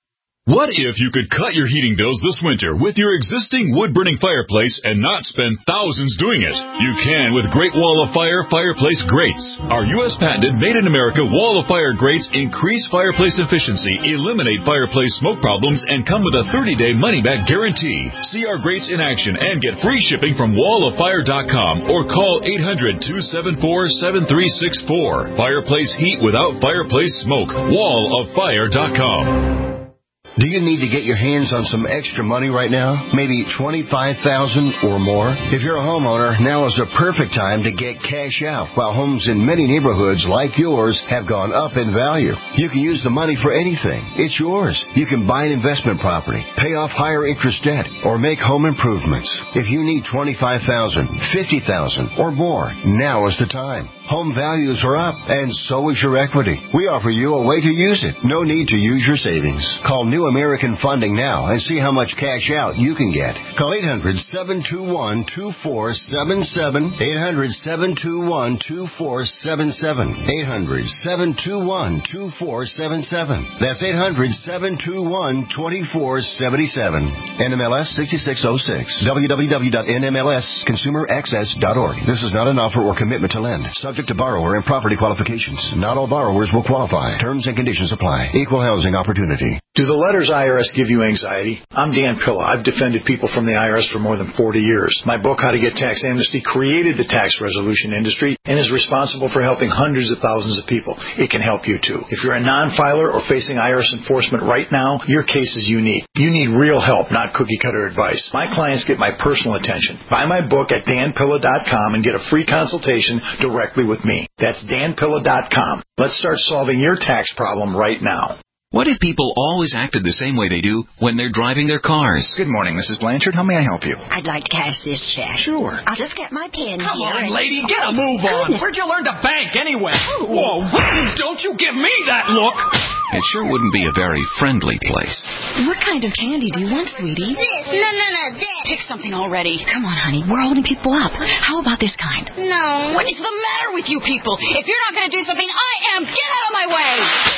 [SPEAKER 8] What if you could cut your heating bills this winter with your existing wood-burning fireplace and not spend thousands doing it? You can with Great Wall of Fire Fireplace Grates. Our U S patented made-in-America Wall of Fire grates increase fireplace efficiency, eliminate fireplace smoke problems, and come with a thirty-day money-back guarantee. See our grates in action and get free shipping from wall of fire dot com or call eight hundred, two seven four, seven three six four. Fireplace heat without fireplace smoke. wall of fire dot com.
[SPEAKER 5] Do you need to get your hands on some extra money right now? Maybe twenty-five thousand dollars or more? If you're a homeowner, now is a perfect time to get cash out while homes in many neighborhoods like yours have gone up in value. You can use the money for anything. It's yours. You can buy an investment property, pay off higher interest debt, or make home improvements. If you need twenty-five thousand dollars, fifty thousand dollars or more, now is the time. Home values are up, and so is your equity. We offer you a way to use it. No need to use your savings. Call New American Funding now and see how much cash out you can get. Call eight hundred, seven two one, two four seven seven, eight hundred, seven two one, two four seven seven, eight hundred, seven two one, two four seven seven. That's eight hundred, seven two one, two four seven seven. N M L S sixty-six oh six. w w w dot n m l s consumer access dot org. This is not an offer or commitment to lend. Subject to borrower and property qualifications. Not all borrowers will qualify. Terms and conditions apply. Equal housing opportunity.
[SPEAKER 21] Do the letters I R S give you anxiety? I'm Dan Pilla. I've defended people from the I R S for more than forty years. My book, How to Get Tax Amnesty, created the tax resolution industry and is responsible for helping hundreds of thousands of people. It can help you too. If you're a non-filer or facing I R S enforcement right now, your case is unique. You need real help, not cookie-cutter advice. My clients get my personal attention. Buy my book at dan pilla dot com and get a free consultation directly with me. That's dan pilla dot com. Let's start solving your tax problem right now.
[SPEAKER 22] What if people always acted the same way they do when they're driving their cars?
[SPEAKER 23] Good morning, Missus Blanchard. How may I help you?
[SPEAKER 24] I'd like to cash this check.
[SPEAKER 23] Sure.
[SPEAKER 24] I'll just get my pen
[SPEAKER 3] Come
[SPEAKER 24] here.
[SPEAKER 3] on, lady, get a move on.
[SPEAKER 24] Goodness.
[SPEAKER 3] Where'd you learn to bank anyway? Whoa, don't you give me that look.
[SPEAKER 22] It sure wouldn't be a very friendly place.
[SPEAKER 24] What kind of candy do you want, sweetie?
[SPEAKER 25] This. No, no, no, this.
[SPEAKER 24] Pick something already. Come on, honey. We're holding people up. How about this kind?
[SPEAKER 25] No.
[SPEAKER 24] What is the matter with you people? If you're not going to do something, I am. Get out of my way.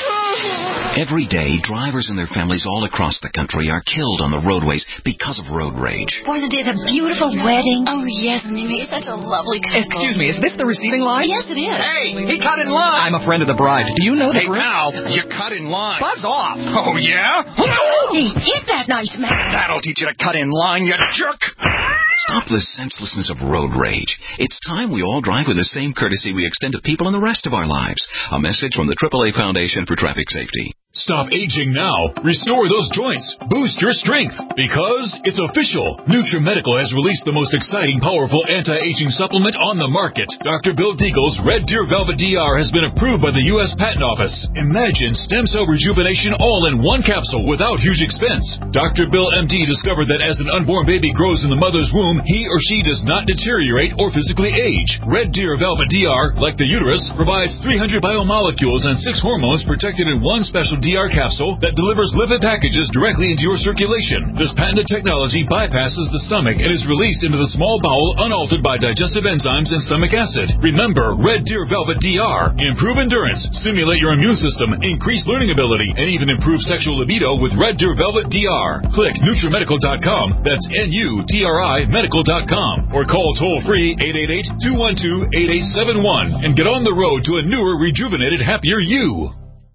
[SPEAKER 22] Every day, drivers and their families all across the country are killed on the roadways because of road rage.
[SPEAKER 24] Wasn't it a beautiful wedding? Oh, yes, and they made such a lovely couple.
[SPEAKER 26] Excuse me, is this the receiving line?
[SPEAKER 24] Yes, it is.
[SPEAKER 3] Hey, he cut in line.
[SPEAKER 26] I'm a friend of the bride. Do you know the
[SPEAKER 3] Hey,
[SPEAKER 26] groom?
[SPEAKER 3] pal, you cut in line.
[SPEAKER 26] Buzz off.
[SPEAKER 3] Oh, yeah?
[SPEAKER 24] Hey, hit that nice man.
[SPEAKER 3] That'll teach you to cut in line, you jerk.
[SPEAKER 22] Stop the senselessness of road rage. It's time we all drive with the same courtesy we extend to people in the rest of our lives. A message from the triple A Foundation for Traffic Safety.
[SPEAKER 8] Stop aging now. Restore those joints. Boost your strength. Because it's official. NutriMedical has released the most exciting, powerful anti-aging supplement on the market. Doctor Bill Deagle's Red Deer Velvet D R has been approved by the U S Patent Office. Imagine stem cell rejuvenation all in one capsule without huge expense. Doctor Bill M D discovered that as an unborn baby grows in the mother's womb, he or she does not deteriorate or physically age. Red Deer Velvet D R, like the uterus, provides three hundred biomolecules and six hormones protected in one special D R capsule that delivers lipid packages directly into your circulation. This patented technology bypasses the stomach and is released into the small bowel unaltered by digestive enzymes and stomach acid. Remember, Red Deer Velvet D R. Improve endurance, stimulate your immune system, increase learning ability, and even improve sexual libido with Red Deer Velvet D R. Click NutriMedical dot com. That's N U T R I medical dot com. Or call toll-free eight eight eight, two one two, eight eight seven one and get on the road to a newer, rejuvenated, happier you.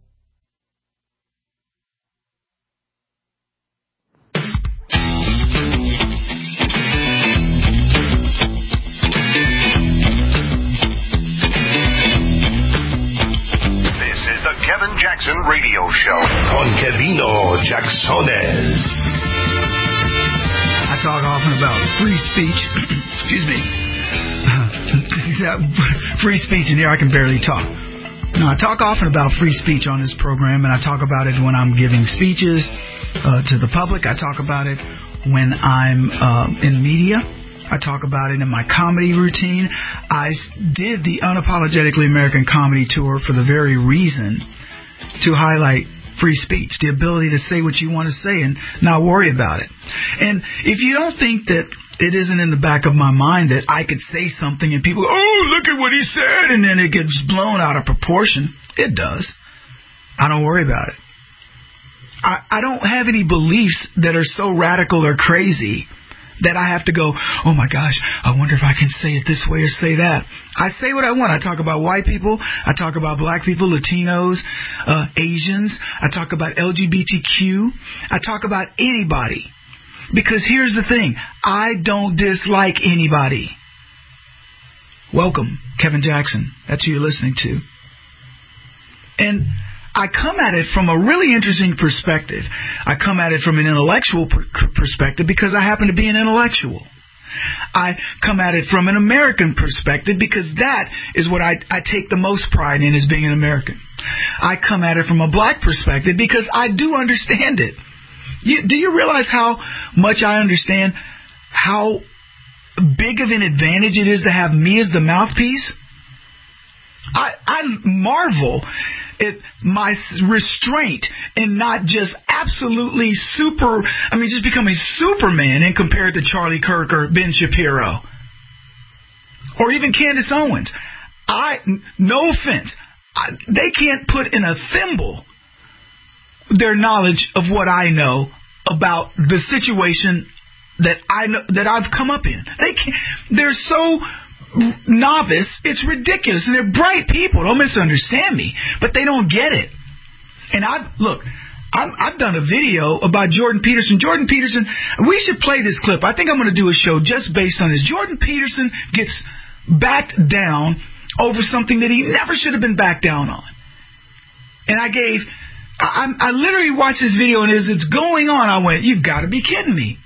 [SPEAKER 2] Kevin Jackson Radio Show con Kevino Jacksones.
[SPEAKER 4] I talk often about free speech. Excuse me. Free speech, and here I can barely talk. No, I talk often about free speech on this program, and I talk about it when I'm giving speeches uh, to the public. I talk about it when I'm uh, in media. I talk about it in my comedy routine. I did the Unapologetically American Comedy Tour for the very reason to highlight free speech, the ability to say what you want to say and not worry about it. And if you don't think that it isn't in the back of my mind that I could say something and people go, oh, look at what he said, and then it gets blown out of proportion, it does. I don't worry about it. I, I don't have any beliefs that are so radical or crazy that I have to go, oh my gosh, I wonder if I can say it this way or say that. I say what I want. I talk about white people. I talk about black people, Latinos, uh, Asians. I talk about L G B T Q. I talk about anybody. Because here's the thing. I don't dislike anybody. Welcome, Kevin Jackson. That's who you're listening to. And I come at it from a really interesting perspective. I come at it from an intellectual per- perspective because I happen to be an intellectual. I come at it from an American perspective because that is what I, I take the most pride in, is being an American. I come at it from a black perspective because I do understand it. You, do you realize how much I understand how big of an advantage it is to have me as the mouthpiece? I, I marvel at my restraint and not just absolutely super, I mean, just becoming Superman and compared to Charlie Kirk or Ben Shapiro or even Candace Owens. I, no offense, I, they can't put in a thimble their knowledge of what I know about the situation that I know, that I've come up in. They can't, they're so novice, it's ridiculous. And they're bright people, don't misunderstand me, but they don't get it. And I look, I'm, I've done a video about Jordan Peterson. Jordan Peterson, we should play this clip. I think I'm going to do a show just based on this. Jordan Peterson gets backed down over something that he never should have been backed down on. And I gave, I, I literally watched this video, and as it's going on, I went, you've got to be kidding me.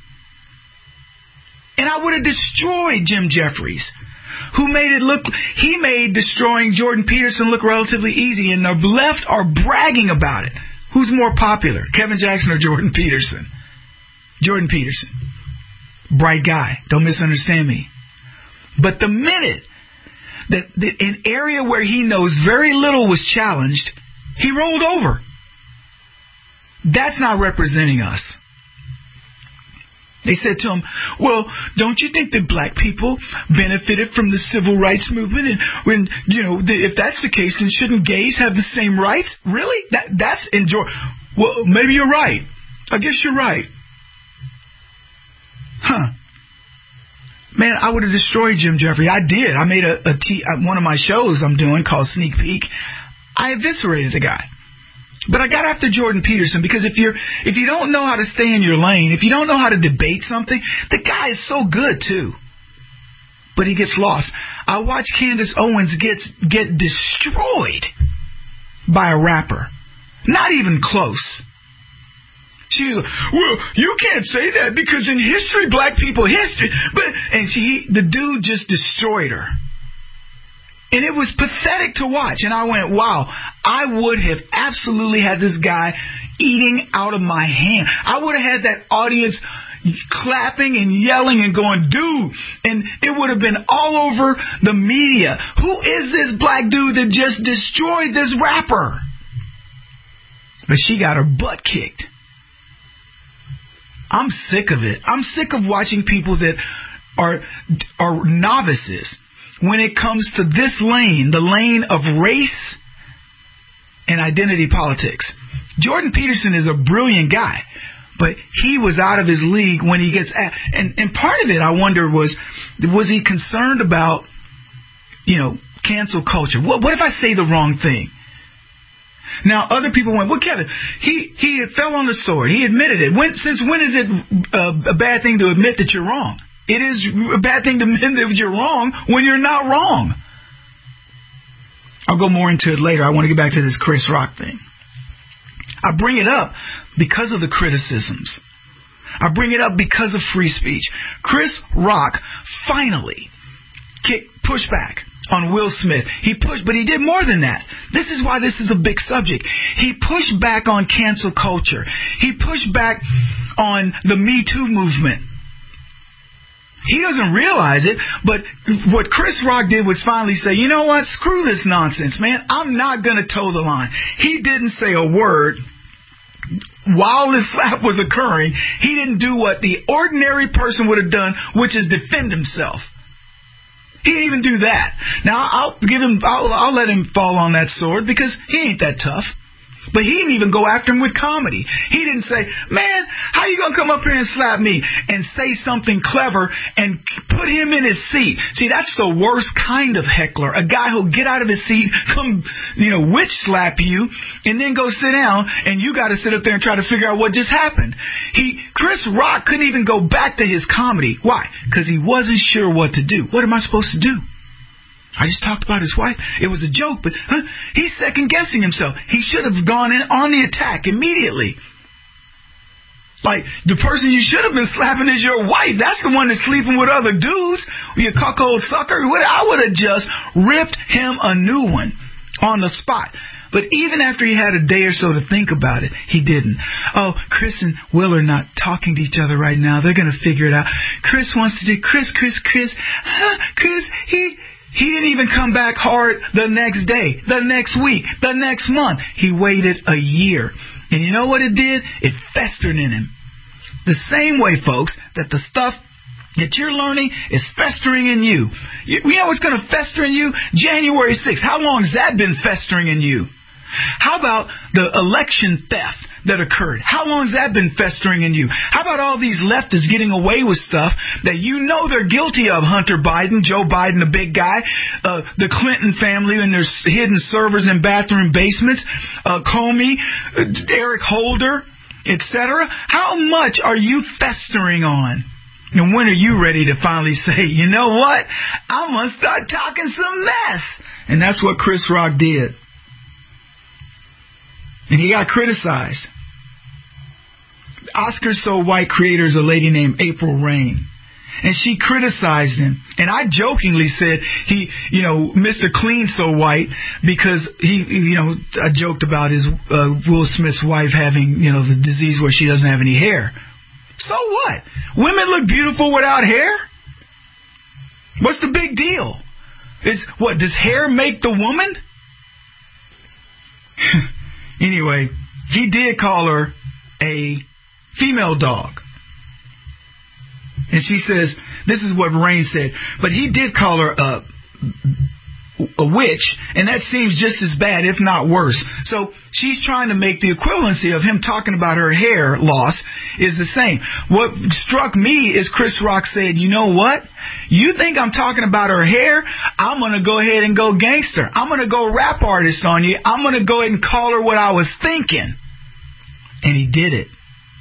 [SPEAKER 4] And I would have destroyed Jim Jeffries, who made it look, he made destroying Jordan Peterson look relatively easy, and the left are bragging about it. Who's more popular, Kevin Jackson or Jordan Peterson? Jordan Peterson. Bright guy. Don't misunderstand me. But the minute that, that an area where he knows very little was challenged, he rolled over. That's not representing us. They said to him, well, don't you think that black people benefited from the civil rights movement? And when, you know, if that's the case, then shouldn't gays have the same rights? Really? That That's enjoy. Well, maybe you're right. I guess you're right. Huh. Man, I would have destroyed Jim Jeffries. I did. I made a, a t- one of my shows I'm doing called Sneak Peek. I eviscerated the guy. But I got after Jordan Peterson because if you're if you don't know how to stay in your lane, if you don't know how to debate something, the guy is so good too. But he gets lost. I watched Candace Owens gets get destroyed by a rapper. Not even close. She was like, well, you can't say that because in history, black people history. But and she the dude just destroyed her. And it was pathetic to watch. And I went, wow, I would have absolutely had this guy eating out of my hand. I would have had that audience clapping and yelling and going, dude. And it would have been all over the media. Who is this black dude that just destroyed this rapper? But she got her butt kicked. I'm sick of it. I'm sick of watching people that are are novices when it comes to this lane, the lane of race and identity politics. Jordan Peterson is a brilliant guy, but he was out of his league when he gets at, and, and part of it, I wonder, was, was he concerned about, you know, cancel culture? What, what if I say the wrong thing? Now, other people went, well, Kevin, he, he fell on the sword. He admitted it. When, since when is it uh, a bad thing to admit that you're wrong? It is a bad thing to admit if you're wrong when you're not wrong. I'll go more into it later. I want to get back to this Chris Rock thing. I bring it up because of the criticisms. I bring it up because of free speech. Chris Rock finally kicked, pushed back on Will Smith. He pushed, but he did more than that. This is why this is a big subject. He pushed back on cancel culture. He pushed back on the Me Too movement. He doesn't realize it, but what Chris Rock did was finally say, you know what, screw this nonsense, man. I'm not going to toe the line. He didn't say a word while this slap was occurring. He didn't do what the ordinary person would have done, which is defend himself. He didn't even do that. Now, I'll give him, I'll, I'll let him fall on that sword because he ain't that tough. But he didn't even go after him with comedy. He didn't say, man, how you going to come up here and slap me? And say something clever and put him in his seat. See, that's the worst kind of heckler. A guy who'll get out of his seat, come, you know, witch slap you, and then go sit down, and you got to sit up there and try to figure out what just happened. He, Chris Rock couldn't even go back to his comedy. Why? Because he wasn't sure what to do. What am I supposed to do? I just talked about his wife. It was a joke, but huh, he's second-guessing himself. He should have gone in on the attack immediately. Like, the person you should have been slapping is your wife. That's the one that's sleeping with other dudes. You cuckold sucker. I would have just ripped him a new one on the spot. But even after he had a day or so to think about it, he didn't. Oh, Chris and Will are not talking to each other right now. They're going to figure it out. Chris wants to do Chris, Chris, Chris. Huh, Chris, he... He didn't even come back hard the next day, the next week, the next month. He waited a year. And you know what it did? It festered in him. The same way, folks, that the stuff that you're learning is festering in you. You, you know what's going to fester in you? January sixth. How long has that been festering in you? How about the election theft that occurred? How long has that been festering in you? How about all these leftists getting away with stuff that you know they're guilty of? Hunter Biden, Joe Biden, the big guy, uh, the Clinton family and their hidden servers in bathroom basements, uh, Comey, uh, Eric Holder, et cetera. How much are you festering on? And when are you ready to finally say, you know what? I'm going to start talking some mess. And that's what Chris Rock did. And he got criticized. Oscar So White creator is a lady named April Rain. And she criticized him. And I jokingly said, he, you know, Mister Clean So White, because he, you know, I joked about his uh, Will Smith's wife having, you know, the disease where she doesn't have any hair. So what? Women look beautiful without hair? What's the big deal? Is what, does hair make the woman? Anyway, he did call her a female dog. And she says, this is what Rain said, but he did call her a, a witch, and that seems just as bad, if not worse. So she's trying to make the equivalency of him talking about her hair loss is the same. What struck me is Chris Rock said, you know what? You think I'm talking about her hair? I'm going to go ahead and go gangster. I'm going to go rap artist on you. I'm going to go ahead and call her what I was thinking. And he did it.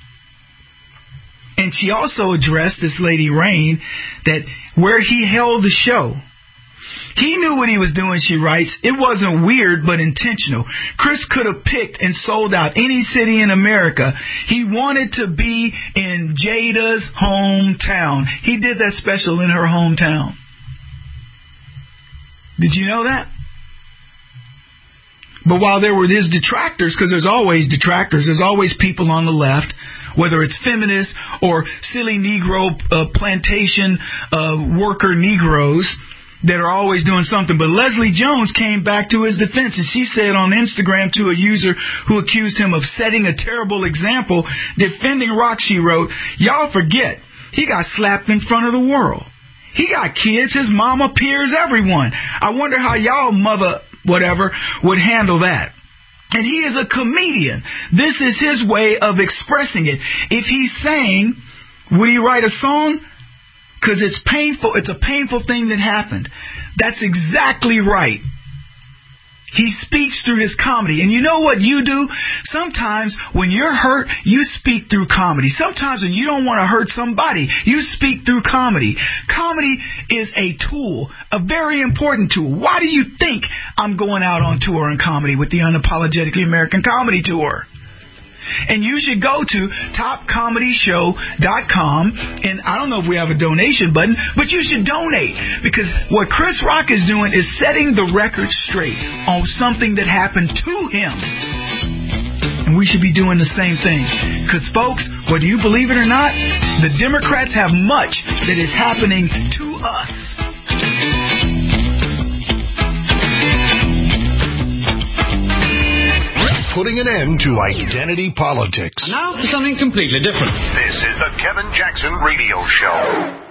[SPEAKER 4] And she also addressed this lady Rain that where he held the show, he knew what he was doing, she writes. It wasn't weird, but intentional. Chris could have picked and sold out any city in America. He wanted to be in Jada's hometown. He did that special in her hometown. Did you know that? But while there were his detractors, because there's always detractors, there's always people on the left, whether it's feminists or silly Negro uh, plantation uh, worker Negroes, that are always doing something. But Leslie Jones came back to his defense, and she said on Instagram to a user who accused him of setting a terrible example, defending Rock, she wrote, y'all forget, he got slapped in front of the world. He got kids, his mama, peers, everyone. I wonder how y'all mother, whatever, would handle that. And he is a comedian. This is his way of expressing it. If he's saying, would he write a song? Because it's painful. It's a painful thing that happened. That's exactly right. He speaks through his comedy. And you know what you do? Sometimes when you're hurt, you speak through comedy. Sometimes when you don't want to hurt somebody, you speak through comedy. Comedy is a tool, a very important tool. Why do you think I'm going out on tour in comedy with the Unapologetically American Comedy Tour? And you should go to top comedy show dot com, and I don't know if we have a donation button, but you should donate, because what Chris Rock is doing is setting the record straight on something that happened to him. And we should be doing the same thing. Because, folks, whether you believe it or not, the Democrats have much that is happening to us.
[SPEAKER 2] Putting an end to identity politics.
[SPEAKER 26] And now for something completely different.
[SPEAKER 2] This is the Kevin Jackson Radio Show.